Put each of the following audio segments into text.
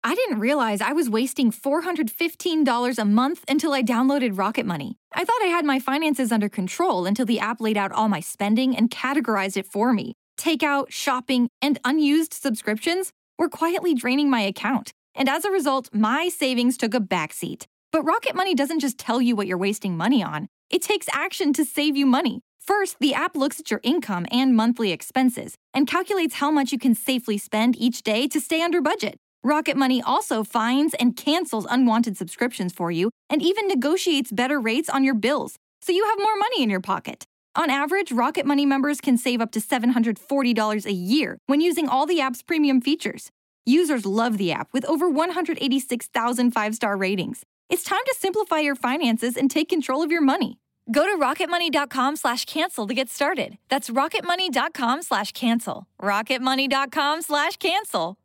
I didn't realize I was wasting $415 a month until I downloaded Rocket Money. I thought I had my finances under control until the app laid out all my spending and categorized it for me. Takeout, shopping, and unused subscriptions were quietly draining my account. And as a result, my savings took a backseat. But Rocket Money doesn't just tell you what you're wasting money on. It takes action to save you money. First, the app looks at your income and monthly expenses and calculates how much you can safely spend each day to stay under budget. Rocket Money also finds and cancels unwanted subscriptions for you and even negotiates better rates on your bills, so you have more money in your pocket. On average, Rocket Money members can save up to $740 a year when using all the app's premium features. Users love the app with over 186,000 five-star ratings. It's time to simplify your finances and take control of your money. Go to rocketmoney.com/cancel to get started. That's rocketmoney.com/cancel. rocketmoney.com/cancel.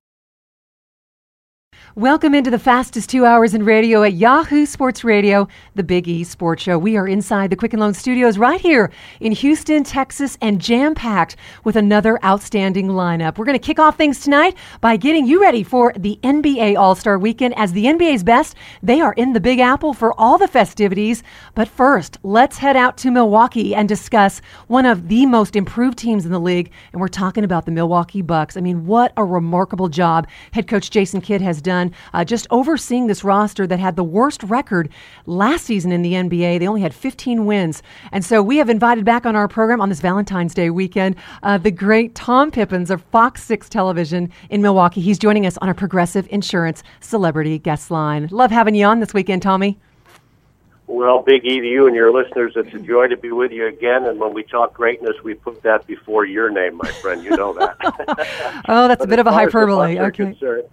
Welcome into the fastest 2 hours in radio at Yahoo Sports Radio, the Big E Sports Show. We are inside the Quicken Loan Studios right here in Houston, Texas, and jam-packed with another outstanding lineup. We're going to kick off things tonight by getting you ready for the NBA All-Star Weekend. As the NBA's best, they are in the Big Apple for all the festivities. But first, let's head out to Milwaukee and discuss one of the most improved teams in the league, and we're talking about the Milwaukee Bucks. I mean, what a remarkable job head coach Jason Kidd has done just overseeing this roster that had the worst record last season in the NBA. They only had 15 wins. And so we have invited back on our program on this Valentine's Day weekend the great Tom Pippins of Fox 6 Television in Milwaukee. He's joining us on a Progressive Insurance Celebrity Guest Line. Love having you on this weekend, Tommy. Well, Big E to you and your listeners, it's a joy to be with you again. And when we talk greatness, we put that before your name, my friend. You know that. Oh, that's a bit of a hyperbole. Okay.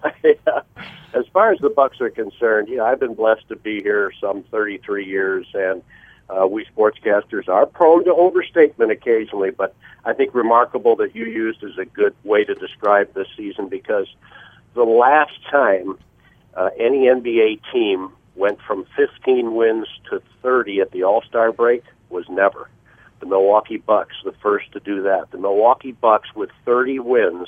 As far as the Bucks are concerned, I've been blessed to be here some 33 years, and we sportscasters are prone to overstatement occasionally, but I think remarkable that you used is a good way to describe this season, because the last time any NBA team went from 15 wins to 30 at the All-Star break was never. The Milwaukee Bucks, the first to do that. The Milwaukee Bucks with 30 wins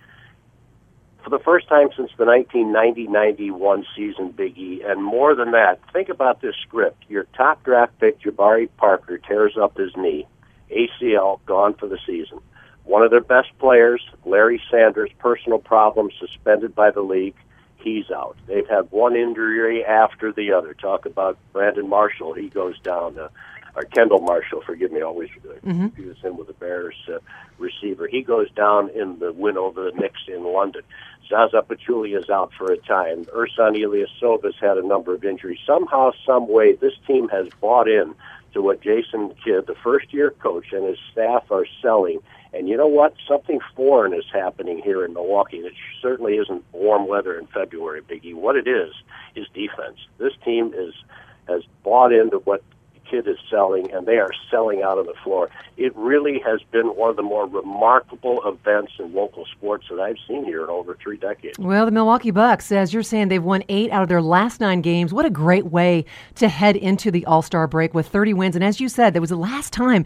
for the first time since the 1990-91 season, Big E. And more than that, think about this script. Your top draft pick, Jabari Parker, tears up his knee. ACL, gone for the season. One of their best players, Larry Sanders, personal problems, suspended by the league. He's out. They've had one injury after the other. Talk about Brandon Marshall. He goes down. Or Kendall Marshall, forgive me, always confuse him with the Bears receiver. He goes down in the win over the Knicks in London. Zaza Pachulia is out for a time. Ersan Ilyasovas had a number of injuries. Somehow, some way, this team has bought in to what Jason Kidd, the first-year coach, and his staff are selling. And you know what? Something foreign is happening here in Milwaukee. It certainly isn't warm weather in February, Biggie. What it is defense. This team has bought into what Kidd is selling, and they are selling out on the floor. It really has been one of the more remarkable events in local sports that I've seen here in over 3 decades. Well, the Milwaukee Bucks, as you're saying, they've won 8 out of their last 9 games. What a great way to head into the All-Star break with 30 wins. And as you said, that was the last time,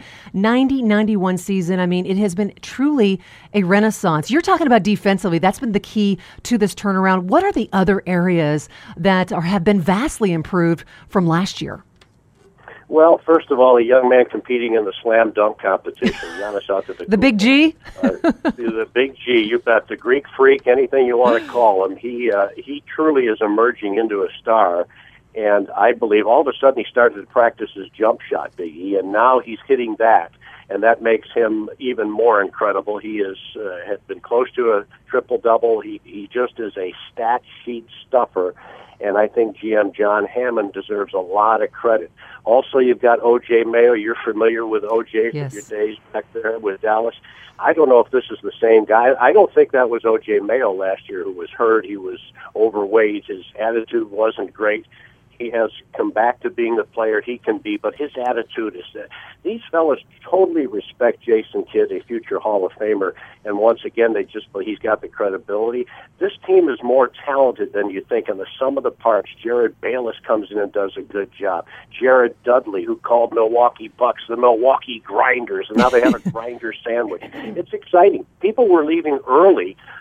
90-91 season. I mean, it has been truly a renaissance. You're talking about defensively. That's been the key to this turnaround. What are the other areas that have been vastly improved from last year? Well, first of all, a young man competing in the slam dunk competition, Giannis Antetokounmpo. The Big G? The Big G, you bet. The Greek freak, anything you want to call him. He truly is emerging into a star, and I believe all of a sudden he started to practice his jump shot, Big E, and now he's hitting that, and that makes him even more incredible. He has been close to a triple-double. He just is a stat sheet stuffer. And I think GM John Hammond deserves a lot of credit. Also, you've got O.J. Mayo. You're familiar with O.J. Yes. from your days back there with Dallas. I don't know if this is the same guy. I don't think that was O.J. Mayo last year who was hurt. He was overweight. His attitude wasn't great. He has come back to being the player he can be, but his attitude is that these fellas totally respect Jason Kidd, a future Hall of Famer, and once again, he's got the credibility. This team is more talented than you think, and the sum of the parts, Jared Bayless comes in and does a good job. Jared Dudley, who called Milwaukee Bucks the Milwaukee Grinders, and now they have a grinder sandwich. It's exciting. People were leaving early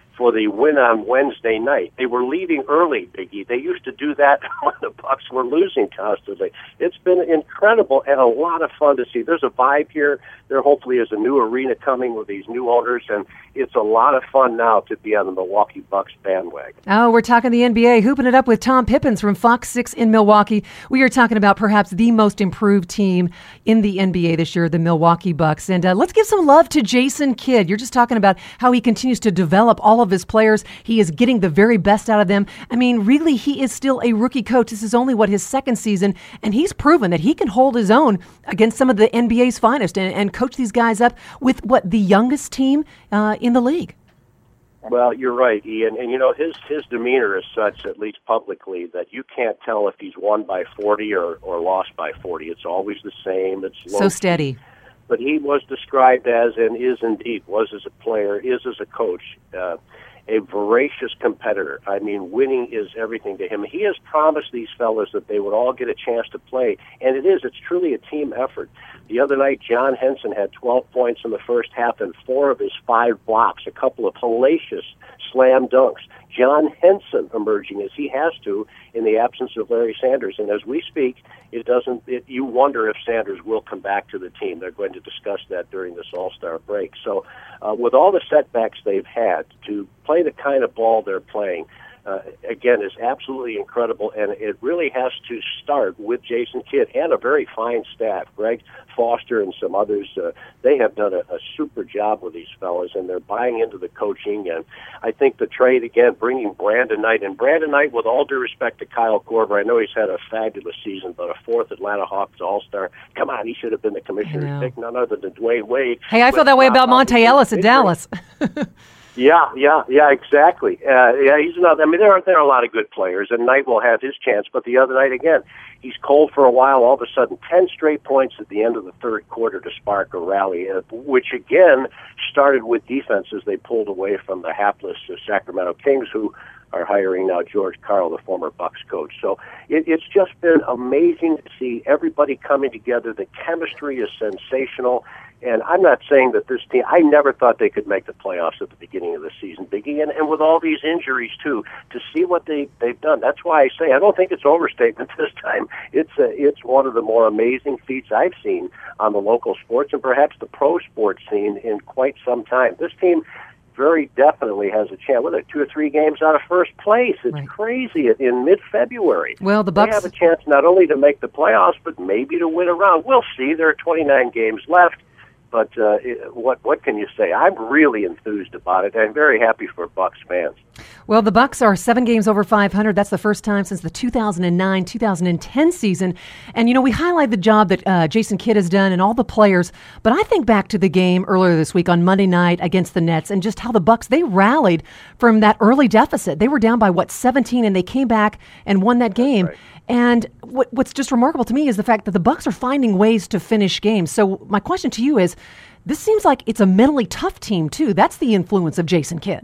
for the win on Wednesday night. They were leading early, Biggie. They used to do that when the Bucks were losing constantly. It's been incredible and a lot of fun to see. There's a vibe here. There hopefully is a new arena coming with these new owners, and it's a lot of fun now to be on the Milwaukee Bucks bandwagon. Oh, we're talking the NBA, hooping it up with Tom Pippins from Fox 6 in Milwaukee. We are talking about perhaps the most improved team in the NBA this year, the Milwaukee Bucks. And let's give some love to Jason Kidd. You're just talking about how he continues to develop all of his players. He is getting the very best out of them. I mean, really, he is still a rookie coach. This is only, his second season, and he's proven that he can hold his own against some of the NBA's finest and coach these guys up with, the youngest team in the league. Well, you're right, Ian. And, his demeanor is such, at least publicly, that you can't tell if he's won by 40 or lost by 40. It's always the same. It's low so steady. But he was described as, and is indeed, was as a player, is as a coach, a voracious competitor. I mean, winning is everything to him. He has promised these fellas that they would all get a chance to play, and it's truly a team effort. The other night, John Henson had 12 points in the first half and 4 of his 5 blocks, a couple of hellacious slam dunks. John Henson emerging as he has to in the absence of Larry Sanders. And as we speak, you wonder if Sanders will come back to the team. They're going to discuss that during this All-Star break. So with all the setbacks they've had, to play the kind of ball they're playing, again, is absolutely incredible, and it really has to start with Jason Kidd and a very fine staff. Greg Foster and some others, they have done a super job with these fellas, and they're buying into the coaching. And I think the trade, again, bringing Brandon Knight, and Brandon Knight, with all due respect to Kyle Korver, I know he's had a fabulous season, but a 4th Atlanta Hawks All-Star, come on, he should have been the commissioner's pick, none other than Dwayne Wade. Hey, I feel that way about Monte Ellis at Dallas. Yeah, exactly. He's another. I mean, there are a lot of good players, and Knight will have his chance. But the other night, again, he's cold for a while. All of a sudden, 10 straight points at the end of the third quarter to spark a rally, which again started with defense as they pulled away from the hapless Sacramento Kings, who are hiring now George Karl, the former Bucks coach. So it's just been amazing to see everybody coming together. The chemistry is sensational. And I'm not saying that this team, I never thought they could make the playoffs at the beginning of the season, Biggie, and with all these injuries, too, to see what they've done. That's why I say I don't think it's overstatement this time. It's one of the more amazing feats I've seen on the local sports and perhaps the pro sports scene in quite some time. This team very definitely has a chance. Well, they're 2 or 3 games out of first place. It's right. Crazy in mid-February. Well, the Bucks They have a chance not only to make the playoffs, but maybe to win a round. We'll see. There are 29 games left. But what can you say? I'm really enthused about it. I'm very happy for Bucks fans. Well, the Bucks are 7 games over 500. That's the first time since the 2009-2010 season. And, we highlight the job that Jason Kidd has done and all the players. But I think back to the game earlier this week on Monday night against the Nets and just how the Bucks, they rallied from that early deficit. They were down by, 17, and they came back and won that game. Right. And what's just remarkable to me is the fact that the Bucks are finding ways to finish games. So my question to you is, this seems like it's a mentally tough team, too. That's the influence of Jason Kidd.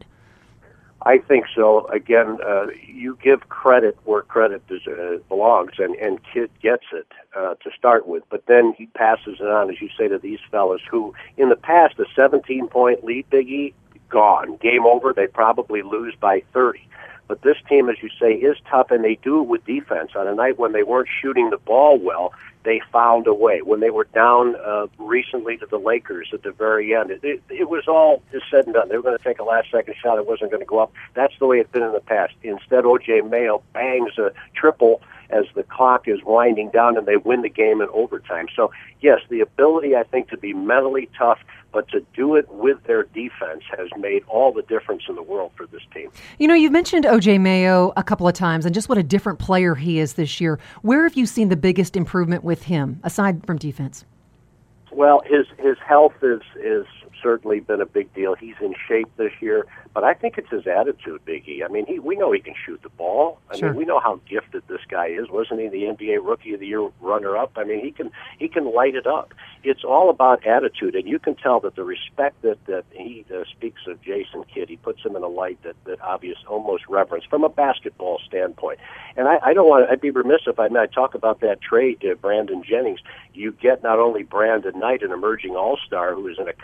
I think so. Again, you give credit where credit belongs, and Kidd gets it to start with. But then he passes it on, as you say, to these fellas who, in the past, a 17-point lead, Biggie, gone. Game over. They probably lose by 30. But this team, as you say, is tough, and they do it with defense. On a night when they weren't shooting the ball well, they found a way. When they were down recently to the Lakers at the very end, it was all just said and done. They were going to take a last-second shot. It wasn't going to go up. That's the way it's been in the past. Instead, O.J. Mayo bangs a triple as the clock is winding down, and they win the game in overtime. So, yes, the ability, I think, to be mentally tough, but to do it with their defense has made all the difference in the world for this team. You've mentioned O.J. Mayo a couple of times and just what a different player he is this year. Where have you seen the biggest improvement with him, aside from defense? Well, his health is certainly been a big deal. He's in shape this year, but I think it's his attitude, Biggie. I mean, we know he can shoot the ball. I mean, we know how gifted this guy is. Wasn't he the NBA Rookie of the Year runner-up? I mean, he can light it up. It's all about attitude, and you can tell that the respect that he speaks of Jason Kidd, he puts him in a light that obvious, almost reverence from a basketball standpoint. And I don't want to, I'd be remiss if I talk about that trade to Brandon Jennings. You get not only Brandon Knight, an emerging all-star who is in a contract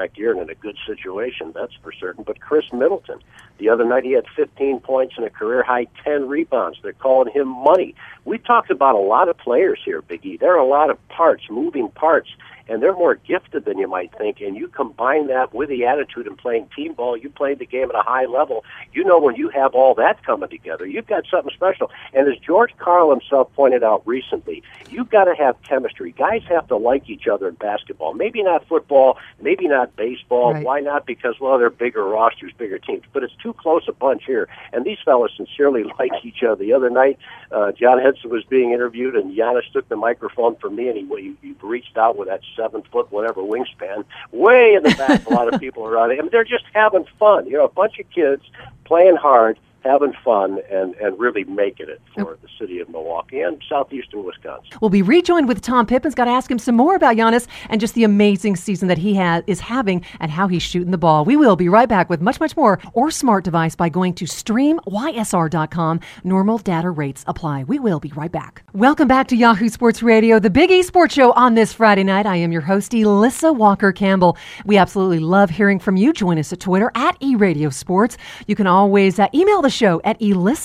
contract year and in a good situation, that's for certain. But Chris Middleton, the other night he had 15 points and a career-high 10 rebounds. They're calling him money. We talked about a lot of players here, Big E. There are a lot of parts, moving parts, and they're more gifted than you might think. And you combine that with the attitude and playing team ball, you played the game at a high level. You know when you have all that coming together, you've got something special. And as George Karl himself pointed out recently, you've got to have chemistry. Guys have to like each other in basketball. Maybe not football, maybe not baseball. Right. Why not? Because, well, they're bigger rosters, bigger teams. But it's too close a bunch here. And these fellas sincerely like each other. The other night, John Henson was being interviewed, and Giannis took the microphone from me, and he reached out with that 7-foot whatever wingspan way in the back. A lot of people around him. They're just having fun. You know, a bunch of kids playing hard, having fun, and really making it for the city of Milwaukee and southeastern Wisconsin. We'll be rejoined with Tom Pippins. Got to ask him some more about Giannis and just the amazing season that he is having and how he's shooting the ball. We will be right back with much, much more or smart device by going to streamysr.com. Normal data rates apply. We will be right back. Welcome back to Yahoo Sports Radio, the Big E Sports Show on this Friday night. I am your host, Elissa Walker-Campbell. We absolutely love hearing from you. Join us at Twitter at eRadioSports. You can always email the show at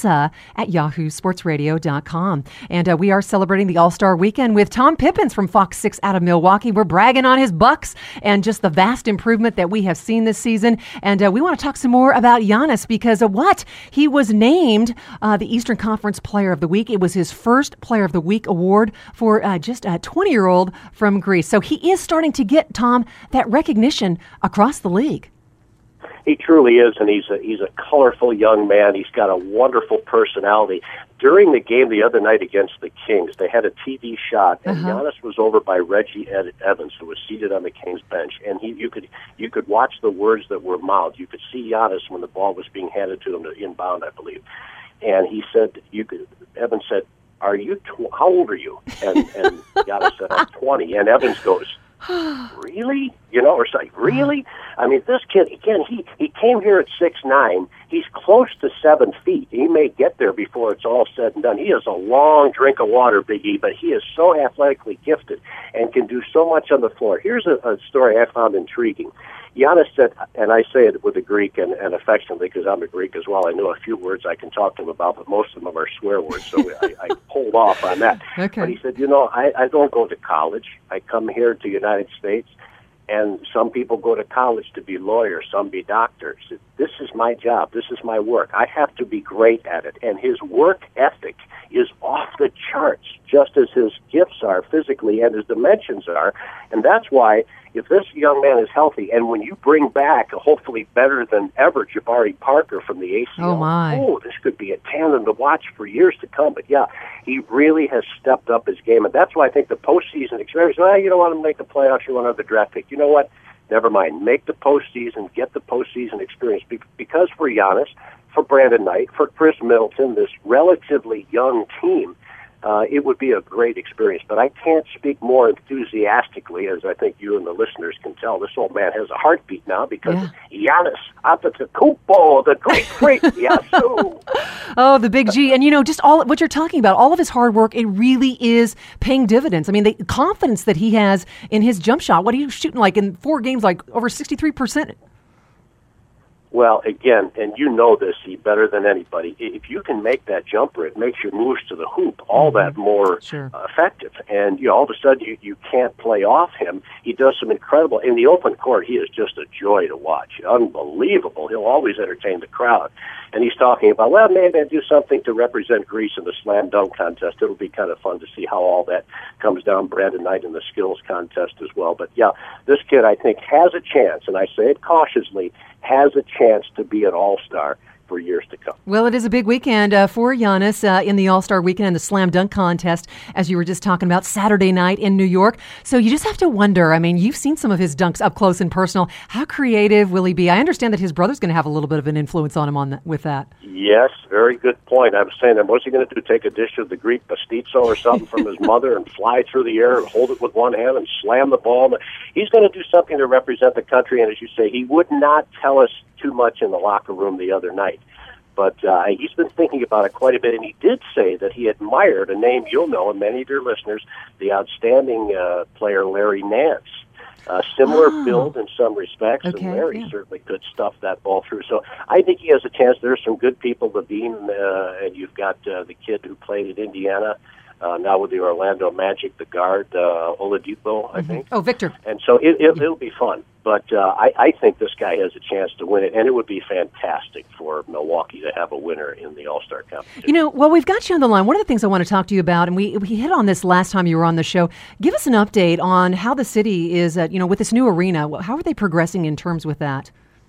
elissa@yahoosportsradio.com. And we are celebrating the All-Star Weekend with Tom Pippins from Fox 6 out of Milwaukee. We're bragging on his Bucks and just the vast improvement that we have seen this season. And we want to talk some more about Giannis because he was named the Eastern Conference Player of the Week. It was his first Player of the Week award for just a 20-year-old from Greece. So he is starting to get, Tom, that recognition across the league. He truly is, and he's a colorful young man. He's got a wonderful personality. During the game the other night against the Kings, they had a TV shot, and Giannis was over by Reggie Evans, who was seated on the Kings bench, and you could watch the words that were mouthed. You could see Giannis when the ball was being handed to him to inbound, I believe, and he said, Evans said, "Are you? How old are you?" And Giannis said, "I'm 20," and Evans goes, "Really?" Or say, "Really?" I mean, this kid, again, he came here at 6'9". He's close to 7 feet. He may get there before it's all said and done. He has a long drink of water, Big E, but he is so athletically gifted and can do so much on the floor. Here's a story I found intriguing. Giannis said, and I say it with a Greek and affectionately because I'm a Greek as well. I know a few words I can talk to him about, but most of them are swear words, so I hold off on that. Okay. But he said, I don't go to college. I come here to the United States, and some people go to college to be lawyers, some be doctors. This is my job. This is my work. I have to be great at it. And his work ethic is off the charts, just as his gifts are physically and his dimensions are. And that's why if this young man is healthy, and when you bring back a hopefully better than ever Jabari Parker from the ACL, this could be a tandem to watch for years to come. But yeah, he really has stepped up his game, and that's why I think the postseason experience. You don't want to make the playoffs, you want another draft pick. You know what? Never mind. Make the postseason, get the postseason experience, because for Giannis, for Brandon Knight, for Chris Middleton, this relatively young team, it would be a great experience. But I can't speak more enthusiastically, as I think you and the listeners can tell. This old man has a heartbeat now because of Giannis Antetokounmpo, the great Yasu. Oh, the big G. And, just all what you're talking about, all of his hard work, it really is paying dividends. I mean, the confidence that he has in his jump shot, what are you shooting like in 4 games, like over 63%? Well, again, and you know this better than anybody, if you can make that jumper, it makes your moves to the hoop all that more effective. And all of a sudden you can't play off him. He does some incredible, in the open court, he is just a joy to watch. Unbelievable. He'll always entertain the crowd. And he's talking about, maybe I'll do something to represent Greece in the slam dunk contest. It'll be kind of fun to see how all that comes down. Brandon Knight in the skills contest as well. But yeah, this kid, I think, has a chance, and I say it cautiously, has a chance to be an all-star for years to come. Well, it is a big weekend for Giannis in the All-Star Weekend and the Slam Dunk Contest, as you were just talking about, Saturday night in New York. So you just have to wonder, I mean, you've seen some of his dunks up close and personal. How creative will he be? I understand that his brother's going to have a little bit of an influence on him with that. Yes, very good point. I was saying that, what's he going to do, take a dish of the Greek pastizo or something from his mother and fly through the air and hold it with one hand and slam the ball? He's going to do something to represent the country, and as you say, he would not tell us too much in the locker room the other night. But he's been thinking about it quite a bit, and he did say that he admired a name you'll know, and many of your listeners, the outstanding player Larry Nance. Similar build in some respects, Okay, and Larry certainly could stuff that ball through. So I think he has a chance. There's some good people, Levine, and you've got the kid who played at Indiana, now with the Orlando Magic, the guard, Oladipo, I think. Oh, Victor. And so it'll be fun. But I think this guy has a chance to win it, and it would be fantastic for Milwaukee to have a winner in the All-Star competition. Well, we've got you on the line. One of the things I want to talk to you about, and we hit on this last time you were on the show, give us an update on how the city is, with this new arena. How are they progressing in terms with that?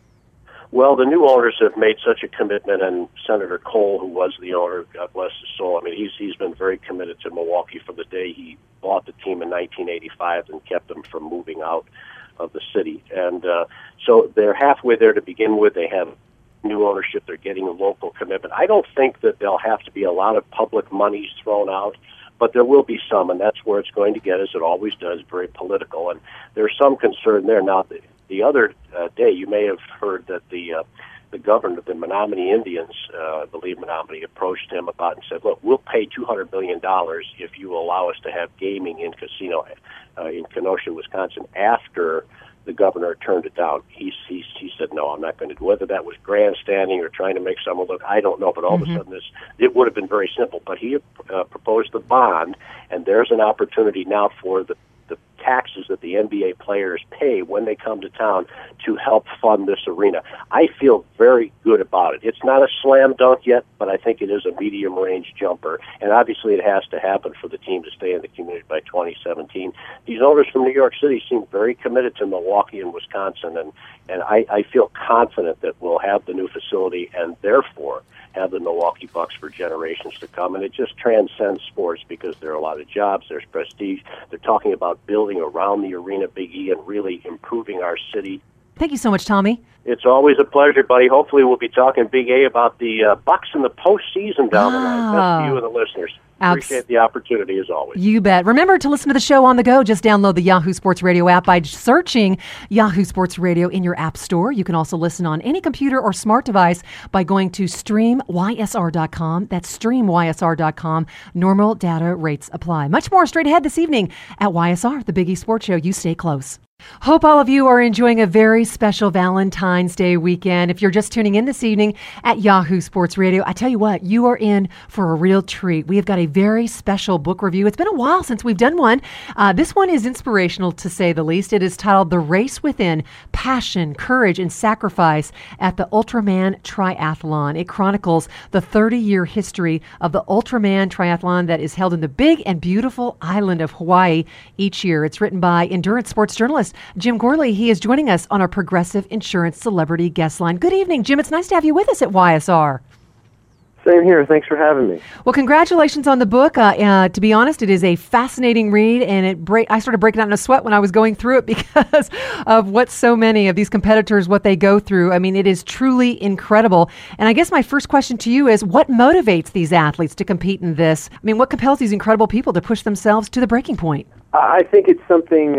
Well, the new owners have made such a commitment, and Senator Cole, who was the owner, God bless his soul, I mean, he's been very committed to Milwaukee from the day he bought the team in 1985 and kept them from moving out of the city. And so they're halfway there to begin with. They have new ownership. They're getting a local commitment. I don't think that there'll have to be a lot of public monies thrown out, but there will be some, and that's where it's going to get, as it always does, very political. And there's some concern there. Now, the other day, you may have heard that the governor of the Menominee Indians, I believe Menominee, approached him about and said, look, we'll pay $200 million if you allow us to have gaming in casino in Kenosha, Wisconsin, after the governor turned it down. He said, no, I'm not going to do it. Whether that was grandstanding or trying to make someone look, I don't know, but all of a sudden it would have been very simple. But he proposed the bond, and there's an opportunity now for the taxes that the NBA players pay when they come to town to help fund this arena. I feel very good about it. It's not a slam dunk yet, but I think it is a medium-range jumper, and obviously it has to happen for the team to stay in the community by 2017. These owners from New York City seem very committed to Milwaukee and Wisconsin, and I feel confident that we'll have the new facility and therefore have the Milwaukee Bucks for generations to come. And it just transcends sports because there are a lot of jobs, there's prestige. They're talking about building around the arena, Big E, and really improving our city. Thank you so much, Tommy. It's always a pleasure, buddy. Hopefully we'll be talking Big A about the Bucks in the postseason down the line. That's for you and the listeners. Appreciate the opportunity, as always. You bet. Remember to listen to the show on the go. Just download the Yahoo Sports Radio app by searching Yahoo Sports Radio in your app store. You can also listen on any computer or smart device by going to streamysr.com. That's streamysr.com. Normal data rates apply. Much more straight ahead this evening at YSR, the Big E Sports Show. You stay close. Hope all of you are enjoying a very special Valentine's Day weekend. If you're just tuning in this evening at Yahoo Sports Radio, I tell you what, you are in for a real treat. We have got a very special book review. It's been a while since we've done one. This one is inspirational, to say the least. It is titled The Race Within: Passion, Courage, and Sacrifice at the Ultraman Triathlon. It chronicles the 30-year history of the Ultraman Triathlon that is held in the big and beautiful island of Hawaii each year. It's written by endurance sports journalist Jim Gorley. He is joining us on our Progressive Insurance Celebrity Guest Line. Good evening, Jim. It's nice to have you with us at YSR. Same here. Thanks for having me. Well, congratulations on the book. To be honest, it is a fascinating read, and I started breaking out in a sweat when I was going through it because of what so many of these competitors, what they go through. I mean, it is truly incredible. And I guess my first question to you is, what motivates these athletes to compete in this? I mean, what compels these incredible people to push themselves to the breaking point? I think it's something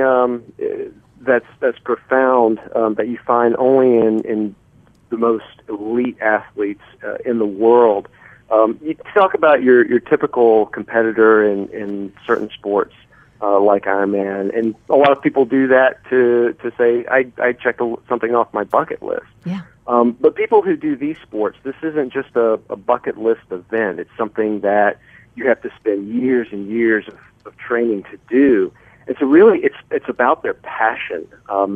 that's profound that you find only in the most elite athletes in the world. You talk about your typical competitor in certain sports like Ironman, and a lot of people do that to say, I checked something off my bucket list. Yeah. But people who do these sports, this isn't just a bucket list event. It's something that you have to spend years and years of training to do. And so really it's about their passion.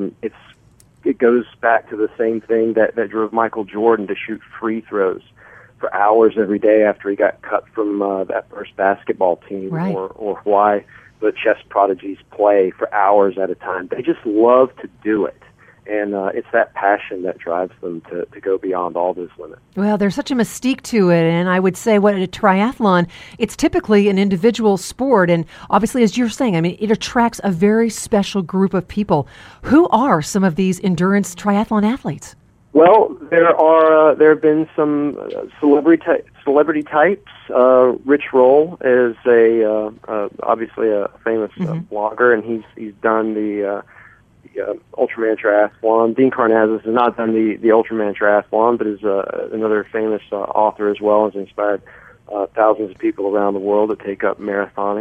It goes back to the same thing that drove Michael Jordan to shoot free throws for hours every day after he got cut from that first basketball team, right. or why the chess prodigies play for hours at a time. They just love to do it. And it's that passion that drives them to go beyond all those limits. Well, there's such a mystique to it, and I would say what a triathlon, it's typically an individual sport, and obviously, as you're saying, I mean, it attracts a very special group of people. Who are some of these endurance triathlon athletes? Well, there have been some celebrity types. Rich Roll is obviously a famous blogger, and he's done the Ultraman Triathlon. Dean Karnazes has not done the Ultraman Triathlon, but is another famous author as well, has inspired thousands of people around the world to take up marathoning.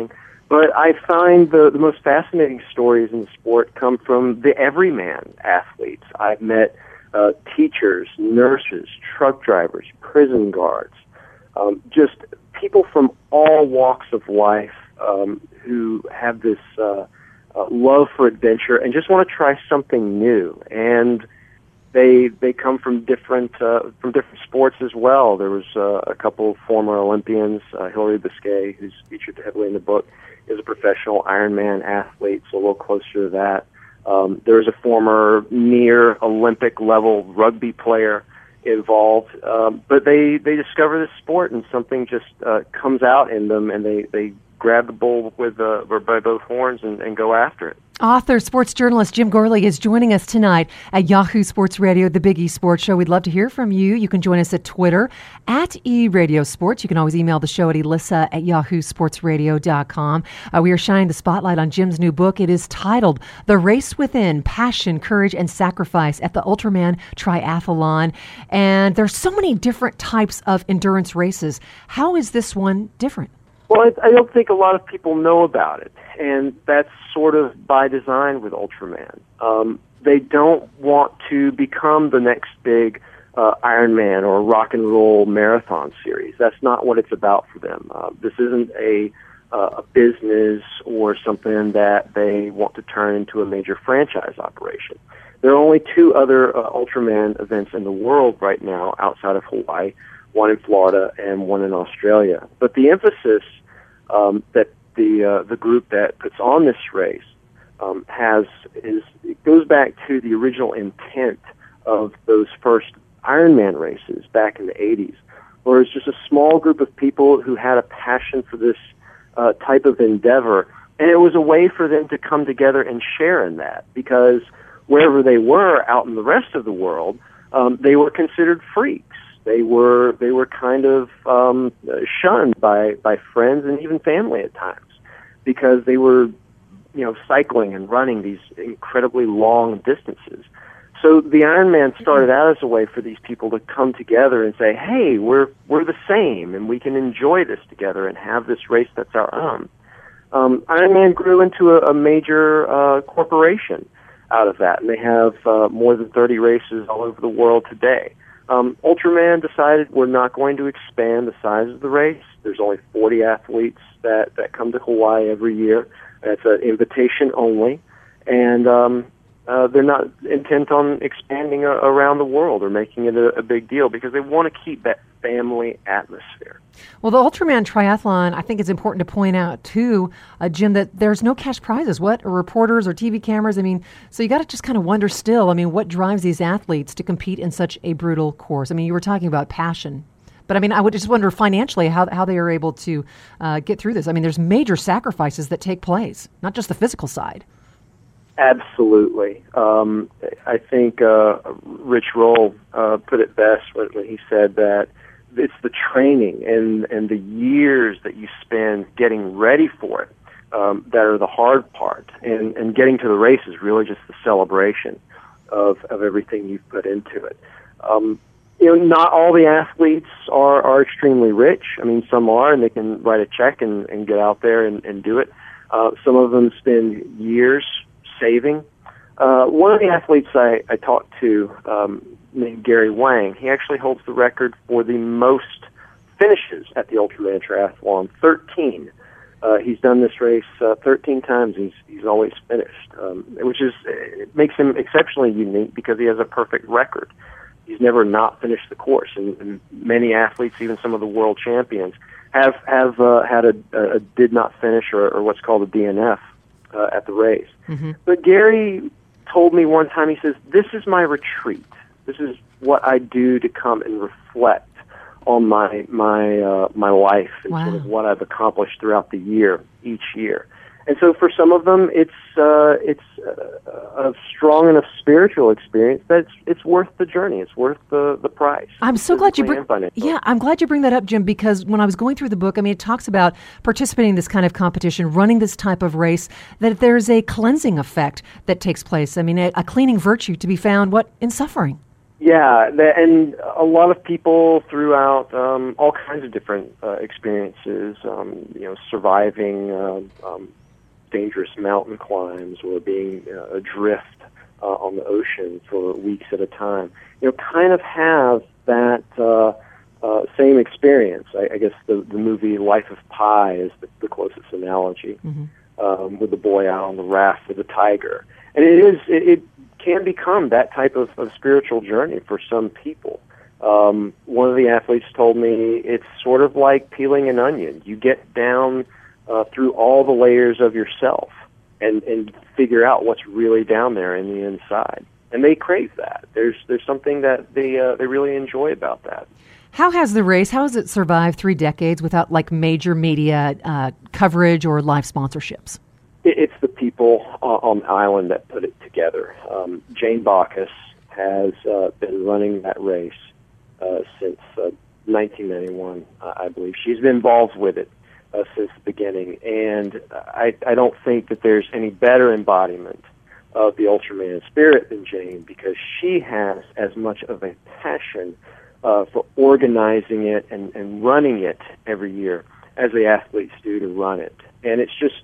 But I find the most fascinating stories in the sport come from the everyman athletes. I've met teachers, nurses, truck drivers, prison guards, just people from all walks of life who have this love for adventure and just want to try something new. And they come from different sports as well. There was a couple of former Olympians, Hilary Biscay, who's featured heavily in the book, is a professional Ironman athlete, so a little closer to that. There's a former near Olympic level rugby player involved, but they discover this sport and something just comes out in them, and they grab the bull by both horns and go after it. Author, sports journalist Jim Gourley is joining us tonight at Yahoo Sports Radio, the Big E Sports Show. We'd love to hear from you. You can join us at Twitter, at eRadioSports. You can always email the show at elissa@yahoosportsradio.com. We are shining the spotlight on Jim's new book. It is titled The Race Within, Passion, Courage, and Sacrifice at the Ultraman Triathlon. And there's so many different types of endurance races. How is this one different? Well, I don't think a lot of people know about it, and that's sort of by design with Ultraman. They don't want to become the next big Ironman or rock and roll marathon series. That's not what it's about for them. This isn't a business or something that they want to turn into a major franchise operation. There are only two other Ultraman events in the world right now outside of Hawaii, one in Florida and one in Australia. But the emphasis that the group that puts on this race it goes back to the original intent of those first Ironman races back in the 80s, where it's just a small group of people who had a passion for this type of endeavor, and it was a way for them to come together and share in that, because wherever they were out in the rest of the world, they were considered freaks. They were kind of shunned by friends and even family at times, because they were, cycling and running these incredibly long distances. So the Ironman started out as a way for these people to come together and say, "Hey, we're the same, and we can enjoy this together and have this race that's our own." Ironman grew into a major corporation out of that, and they have more than 30 races all over the world today. Ultraman decided we're not going to expand the size of the race. There's only 40 athletes that come to Hawaii every year. It's an invitation only, and they're not intent on expanding around the world or making it a big deal, because they want to keep that family atmosphere. Well, the Ultraman Triathlon, I think it's important to point out, too, Jim, that there's no cash prizes. What are reporters or TV cameras? So you got to just kind of wonder still, what drives these athletes to compete in such a brutal course? You were talking about passion. But, I would just wonder financially how they are able to get through this. There's major sacrifices that take place, not just the physical side. Absolutely. I think Rich Roll put it best when he said that it's the training and the years that you spend getting ready for it that are the hard part. And getting to the race is really just the celebration of everything you've put into it. Not all the athletes are extremely rich. Some are, and they can write a check and get out there and do it. Some of them spend years saving. One of the athletes I talked to, named Gary Wang, he actually holds the record for the most finishes at the Ultraman Triathlon, 13. He's done this race 13 times. He's always finished, which makes him exceptionally unique because he has a perfect record. He's never not finished the course, and many athletes, even some of the world champions, have had a did not finish or what's called a DNF at the race. Mm-hmm. But Gary told me one time, he says, "This is my retreat. This is what I do to come and reflect on my life and wow. sort of what I've accomplished throughout the year, each year." And so for some of them, it's a strong enough spiritual experience that it's worth the journey. It's worth the price. I'm so glad you bring. Yeah, I'm glad you bring that up, Jim, because when I was going through the book, it talks about participating in this kind of competition, running this type of race, that there's a cleansing effect that takes place. A cleaning virtue to be found in suffering. Yeah, and a lot of people throughout all kinds of different experiences, surviving dangerous mountain climbs or being adrift on the ocean for weeks at a time, kind of have that same experience. I guess the movie Life of Pi is the closest analogy, with the boy out on the raft with the tiger. And it can become that type of spiritual journey for some people. One of the athletes told me it's sort of like peeling an onion. You get down through all the layers of yourself and figure out what's really down there in the inside. And they crave that. There's something that they really enjoy about that. How has it survived 3 decades without major media coverage or live sponsorships? It's the people on the island that put it together. Jane Bacchus has been running that race since 1991, I believe. She's been involved with it since the beginning, and I don't think that there's any better embodiment of the Ultraman spirit than Jane, because she has as much of a passion for organizing it and running it every year as the athletes do to run it. And it's just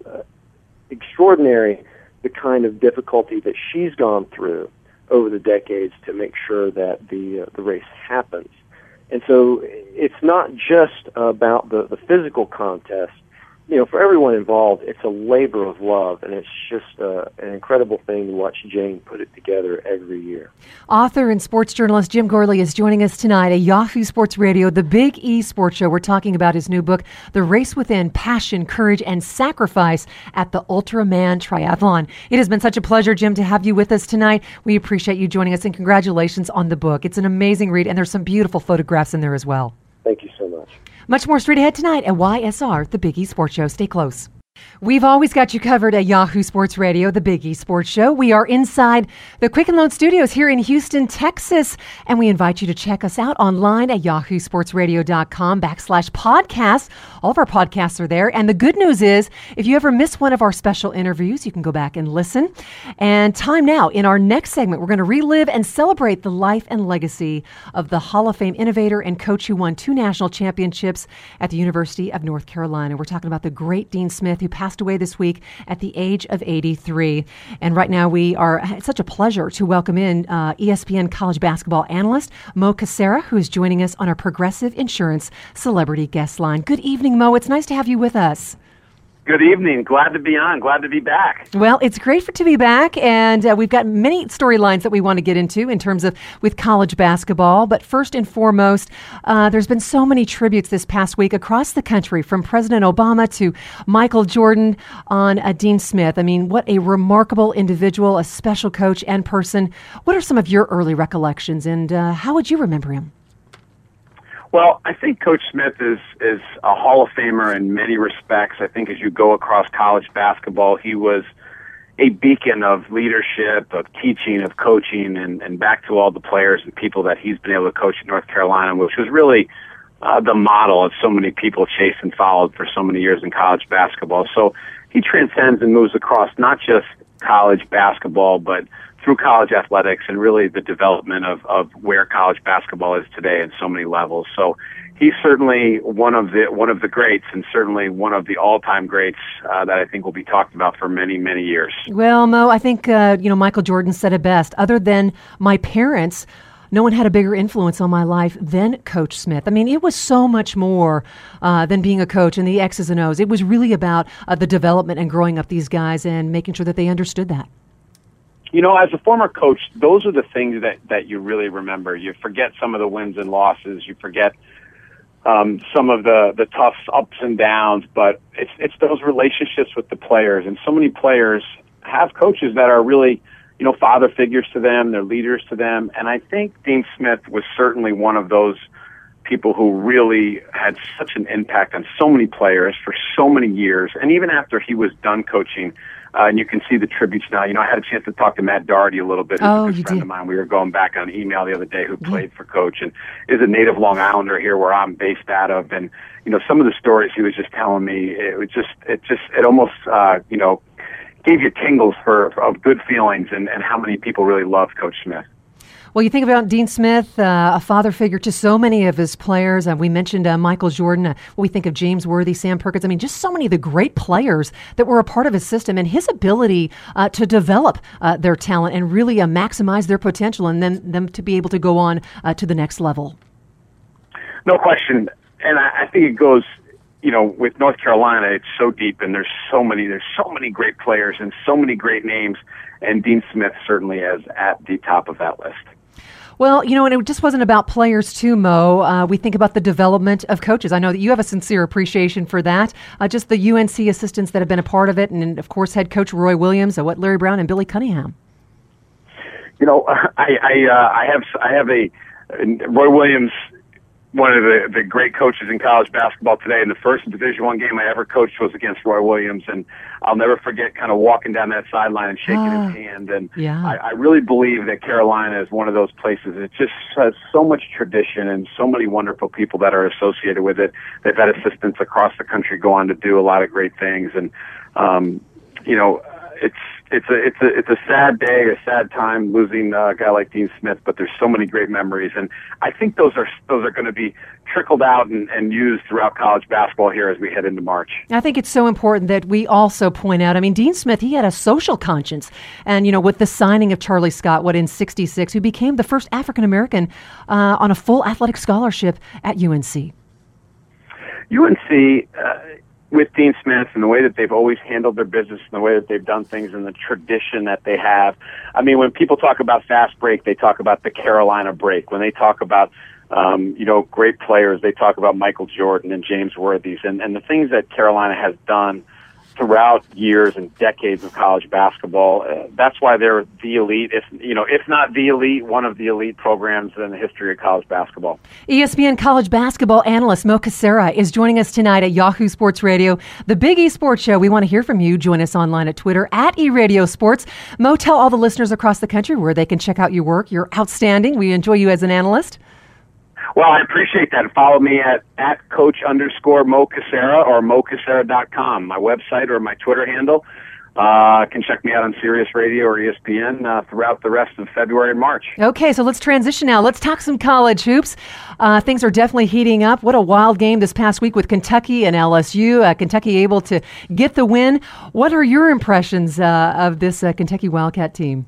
extraordinary the kind of difficulty that she's gone through over the decades to make sure that the race happens. And so it's not just about the physical contest. For everyone involved, it's a labor of love, and it's just an incredible thing to watch Jane put it together every year. Author and sports journalist Jim Gorley is joining us tonight at Yahoo Sports Radio, the Big E Sports Show. We're talking about his new book, The Race Within: Passion, Courage, and Sacrifice at the Ultraman Triathlon. It has been such a pleasure, Jim, to have you with us tonight. We appreciate you joining us, and congratulations on the book. It's an amazing read, and there's some beautiful photographs in there as well. Thank you so much. Much more straight ahead tonight at YSR, the Big E Sports Show. Stay close. We've always got you covered at Yahoo Sports Radio, the Big E Sports Show. We are inside the Quicken Loan Studios here in Houston, Texas, and we invite you to check us out online at yahoosportsradio.com/podcast. All of our podcasts are there, and the good news is, if you ever miss one of our special interviews, you can go back and listen. And time now, in our next segment, we're going to relive and celebrate the life and legacy of the Hall of Fame innovator and coach who won 2 national championships at the University of North Carolina. We're talking about the great Dean Smith, who passed away this week at the age of 83. And right now it's such a pleasure to welcome in ESPN college basketball analyst Mo Cassera, who is joining us on our Progressive Insurance Celebrity Guest Line. Good evening, Mo. It's nice to have you with us. Good evening. Glad to be on. Glad to be back. Well, it's great to be back, and we've got many storylines that we want to get into in terms of with college basketball. But first and foremost, there's been so many tributes this past week across the country, from President Obama to Michael Jordan on Dean Smith. I mean, what a remarkable individual, a special coach and person. What are some of your early recollections, and how would you remember him? Well, I think Coach Smith is a Hall of Famer in many respects. I think as you go across college basketball, he was a beacon of leadership, of teaching, of coaching, and back to all the players and people that he's been able to coach in North Carolina, which was really the model that so many people chased and followed for so many years in college basketball. So he transcends and moves across not just college basketball, but through college athletics and really the development of where college basketball is today in so many levels. So he's certainly one of the greats, and certainly one of the all-time greats that I think will be talked about for many, many years. Well, Mo, I think Michael Jordan said it best. Other than my parents, no one had a bigger influence on my life than Coach Smith. I mean, it was so much more than being a coach and the X's and O's. It was really about the development and growing up these guys and making sure that they understood that. As a former coach, those are the things that you really remember. You forget some of the wins and losses. You forget some of the tough ups and downs, but it's those relationships with the players. And so many players have coaches that are really, father figures to them, they're leaders to them. And I think Dean Smith was certainly one of those people who really had such an impact on so many players for so many years. And even after he was done coaching, and you can see the tributes now. I had a chance to talk to Matt Doherty a little bit, who's a good friend of mine. We were going back on email the other day, who played for Coach and is a native Long Islander here where I'm based out of. And, some of the stories he was just telling me, it almost, gave you tingles of good feelings and how many people really loved Coach Smith. Well, you think about Dean Smith, a father figure to so many of his players. We mentioned Michael Jordan. We think of James Worthy, Sam Perkins. I mean, just so many of the great players that were a part of his system, and his ability to develop their talent and really maximize their potential, and then them to be able to go on to the next level. No question. And I think it goes, with North Carolina, it's so deep, and there's so many great players and so many great names, and Dean Smith certainly is at the top of that list. Well, and it just wasn't about players too, Mo. We think about the development of coaches. I know that you have a sincere appreciation for that. Just the UNC assistants that have been a part of it, and of course, head coach Roy Williams, Larry Brown, and Billy Cunningham. I have a Roy Williams, one of the great coaches in college basketball today. And the first Division I game I ever coached was against Roy Williams, and I'll never forget kind of walking down that sideline and shaking his hand. And I really believe that Carolina is one of those places. It just has so much tradition and so many wonderful people that are associated with it. They've had assistants across the country go on to do a lot of great things, and it's a sad day, a sad time losing a guy like Dean Smith, but there's so many great memories, and I think those are going to be trickled out and used throughout college basketball here as we head into March. I think it's so important that we also point out, Dean Smith, he had a social conscience, and with the signing of Charlie Scott, in '66, who became the first African American on a full athletic scholarship at UNC. UNC. With Dean Smith and the way that they've always handled their business and the way that they've done things and the tradition that they have. When people talk about fast break, they talk about the Carolina break. When they talk about, great players, they talk about Michael Jordan and James Worthy. And the things that Carolina has done throughout years and decades of college basketball, that's why they're the elite, if not the elite, one of the elite programs in the history of college basketball. ESPN college basketball analyst Mo Cassera is joining us tonight at Yahoo Sports Radio, the Big E Sports Show. We want to hear from you. Join us online at Twitter at eRadio Sports. Mo, tell all the listeners across the country where they can check out your work. You're outstanding. We enjoy you as an analyst. Well, I appreciate that. Follow me at Coach_Mo Cassera or MoCassera.com, my website or my Twitter handle. Can check me out on Sirius Radio or ESPN throughout the rest of February and March. Okay, so let's transition now. Let's talk some college hoops. Things are definitely heating up. What a wild game this past week with Kentucky and LSU. Kentucky able to get the win. What are your impressions of this Kentucky Wildcat team?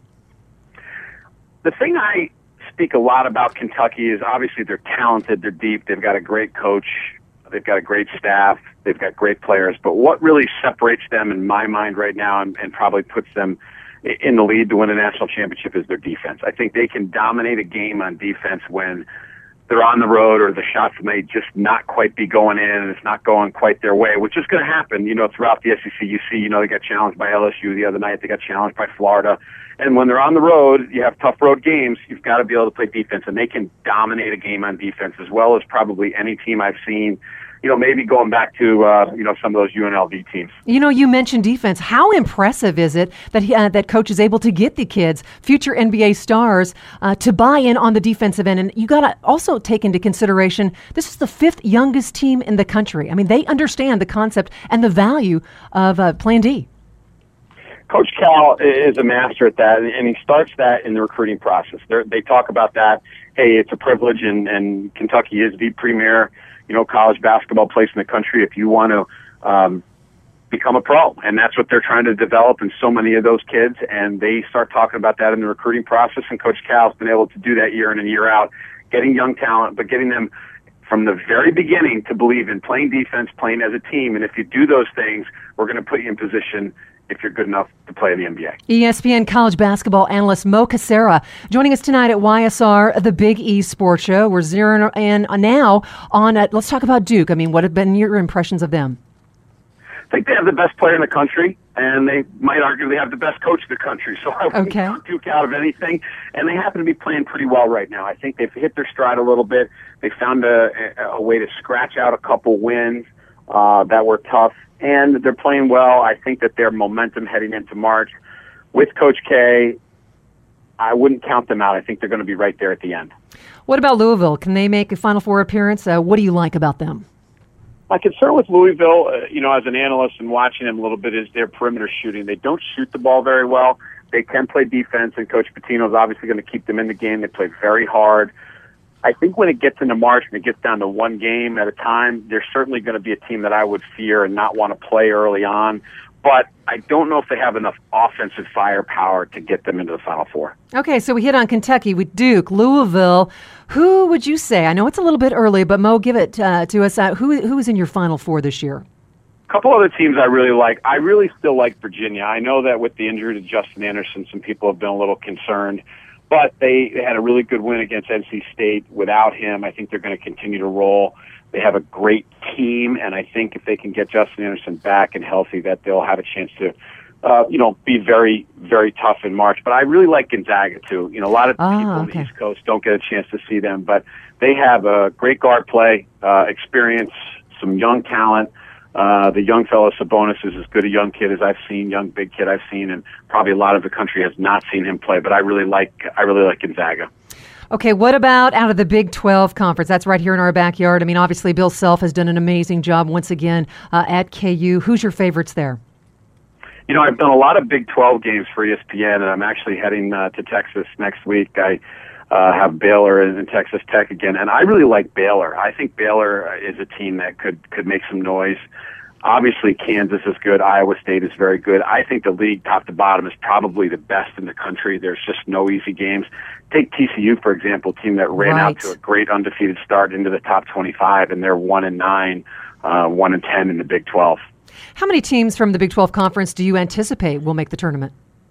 The thing I speak a lot about Kentucky is obviously they're talented, they're deep, they've got a great coach, they've got a great staff, they've got great players. But what really separates them in my mind right now and probably puts them in the lead to win a national championship is their defense. I think they can dominate a game on defense when they're on the road or the shots may just not quite be going in and it's not going quite their way, which is going to happen, throughout the SEC. You see, they got challenged by LSU the other night. They got challenged by Florida. And when they're on the road, you have tough road games, you've got to be able to play defense, and they can dominate a game on defense as well as probably any team I've seen, maybe going back to, some of those UNLV teams. You mentioned defense. How impressive is it that that coach is able to get the kids, future NBA stars, to buy in on the defensive end? And you got to also take into consideration, this is the 5th youngest team in the country. They understand the concept and the value of playing D. Coach Cal is a master at that, and he starts that in the recruiting process. They talk about that. Hey, it's a privilege, and Kentucky is the premier, college basketball place in the country if you want to become a pro. And that's what they're trying to develop in so many of those kids, and they start talking about that in the recruiting process, and Coach Cal's been able to do that year in and year out, getting young talent, but getting them from the very beginning to believe in playing defense, playing as a team. And if you do those things, we're going to put you in position if you're good enough to play in the NBA. ESPN college basketball analyst Mo Cassera joining us tonight at YSR, the Big E Sports Show. We're zeroing in now on, let's talk about Duke. What have been your impressions of them? I think they have the best player in the country, and they might arguably have the best coach in the country. So I wouldn't count Duke out of anything. And they happen to be playing pretty well right now. I think they've hit their stride a little bit. They found a way to scratch out a couple wins that were tough. And they're playing well. I think that their momentum heading into March with Coach K, I wouldn't count them out. I think they're going to be right there at the end. What about Louisville? Can they make a Final Four appearance? What do you like about them? My concern with Louisville, as an analyst and watching them a little bit, is their perimeter shooting. They don't shoot the ball very well. They can play defense, and Coach Pitino is obviously going to keep them in the game. They play very hard. I think when it gets into March and it gets down to one game at a time, they're certainly going to be a team that I would fear and not want to play early on. But I don't know if they have enough offensive firepower to get them into the Final Four. Okay, so we hit on Kentucky with Duke, Louisville. Who would you say? I know it's a little bit early, but Mo, give it to us. Who is in your Final Four this year? A couple other teams I really like. I really still like Virginia. I know that with the injury to Justin Anderson, some people have been a little concerned. But they had a really good win against NC State. Without him, I think they're going to continue to roll. They have a great team, and I think if they can get Justin Anderson back and healthy, that they'll have a chance to, be very, very tough in March. But I really like Gonzaga, too. A lot of people on the East Coast don't get a chance to see them, but they have a great guard play, experience, some young talent. The young fellow Sabonis is as good a young kid as I've seen, young big kid I've seen, and probably a lot of the country has not seen him play. But I really like Gonzaga. Okay, what about out of the Big 12 Conference? That's right here in our backyard. I mean, obviously, Bill Self has done an amazing job once again at KU. Who's your favorites there? I've done a lot of Big 12 games for ESPN, and I'm actually heading to Texas next week. I have Baylor and Texas Tech again, and I really like Baylor. I think Baylor is a team that could make some noise. Obviously, Kansas is good. Iowa State is very good. I think the league, top to bottom, is probably the best in the country. There's just no easy games. Take TCU, for example, a team that ran out to a great undefeated start into the top 25, and they're 1-9, 1-10 in the Big 12. How many teams from the Big 12 Conference do you anticipate will make the tournament?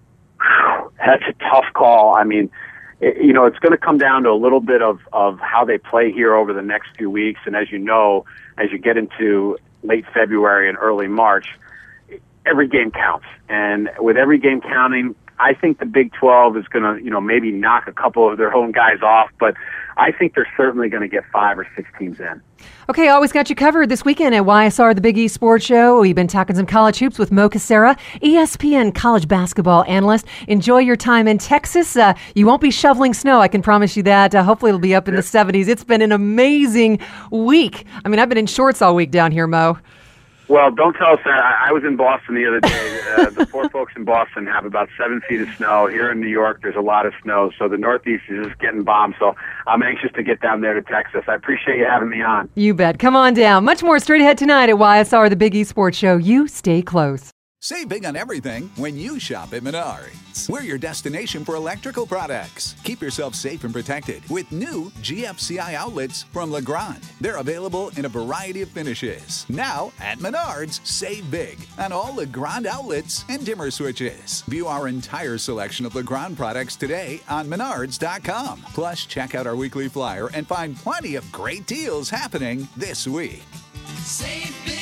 That's a tough call. I mean, it's going to come down to a little bit of how they play here over the next few weeks. And as you know, as you get into late February and early March, every game counts. And with every game counting, I think the Big 12 is going to, maybe knock a couple of their own guys off, but I think they're certainly going to get 5 or 6 teams in. Okay, always got you covered this weekend at YSR, the Big East Sports Show. We've been talking some college hoops with Mo Cassera, ESPN college basketball analyst. Enjoy your time in Texas. You won't be shoveling snow, I can promise you that. Hopefully it'll be up in the 70s. It's been an amazing week. I mean, I've been in shorts all week down here, Mo. Well, don't tell us that. I was in Boston the other day. The poor folks in Boston have about 7 feet of snow. Here in New York, there's a lot of snow, so the Northeast is just getting bombed. So I'm anxious to get down there to Texas. I appreciate you having me on. You bet. Come on down. Much more straight ahead tonight at YSR, the Big East Sports Show. You stay close. Save big on everything when you shop at Menards. We're your destination for electrical products. Keep yourself safe and protected with new GFCI outlets from Legrand. They're available in a variety of finishes. Now at Menards, save big on all Legrand outlets and dimmer switches. View our entire selection of Legrand products today on Menards.com. Plus, check out our weekly flyer and find plenty of great deals happening this week. Save big.